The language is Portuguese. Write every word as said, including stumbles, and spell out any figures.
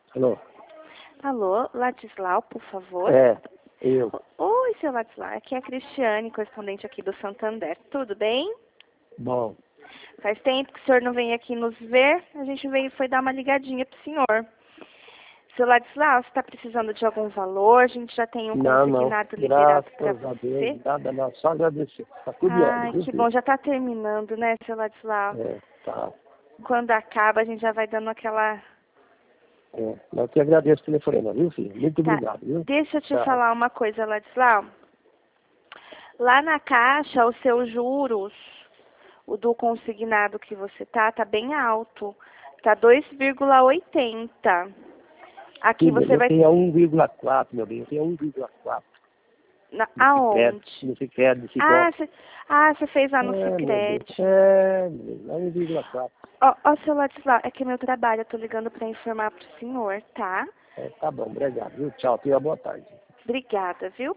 Alô? Alô, Ladislau, por favor. É, eu. Oi, seu Ladislau. Aqui é a Cristiane, correspondente aqui do Santander. Tudo bem? Bom. Faz tempo que o senhor não vem aqui nos ver. A gente veio, foi dar uma ligadinha pro senhor. Seu Ladislau, você está precisando de algum valor? A gente já tem um Não, consignado não. liberado para Graças a você. Deus, nada não. Só agradecer. Tá tudo em Ai, ordem, que viu, bom. Já está terminando, né, seu Ladislau? filho? É, tá. Quando acaba, a gente já vai dando aquela... É. Eu te agradeço o telefonema, viu, filho? Muito Tá. obrigado, viu? Deixa eu te Tchau. falar uma coisa, Ladislau. Lá na caixa, os seus juros, o do consignado que você tá, tá bem alto. Tá dois vírgula oitenta. Aqui Filho, você eu vai... tenho um vírgula quatro, meu bem. Eu tenho um vírgula quatro. Na... No Cicred, Aonde? no Cicred, no Ah, Cicred. você ah, você fez lá no É, meu bem. Sicredi. É, meu bem. É um vírgula quatro. Ó, ó, seu Ladislau, é que é meu trabalho, eu tô ligando pra informar pro senhor, tá? É, tá bom, obrigado, viu? Tchau, tenha uma boa tarde. Obrigada, viu?